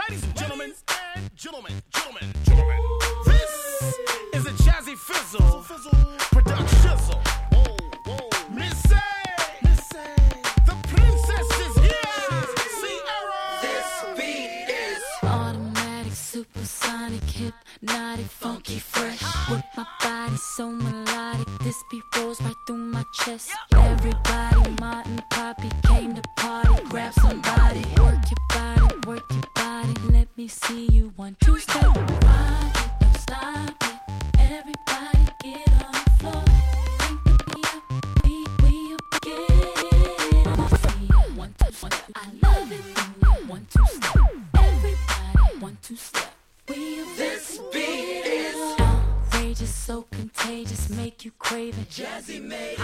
Ladies and gentlemen, gentlemen, this is a Jazzy Fizzle production. Missy, the princess is here. Sierra. This beat is automatic, supersonic, hypnotic, funky, fresh. With my body so melodic, this beat rolls right through my chest. Everybody, Martin, Poppy came to party. Grab somebody, work your body. Let me see you 1, 2, step. Rock it, don't stop it. Everybody get on the floor. We up, get it. 1, 2, I love it. 1, 2, step. Everybody, 1, 2, step. We up, this beat is outrageous, so contagious, make you crave it. Jazzy made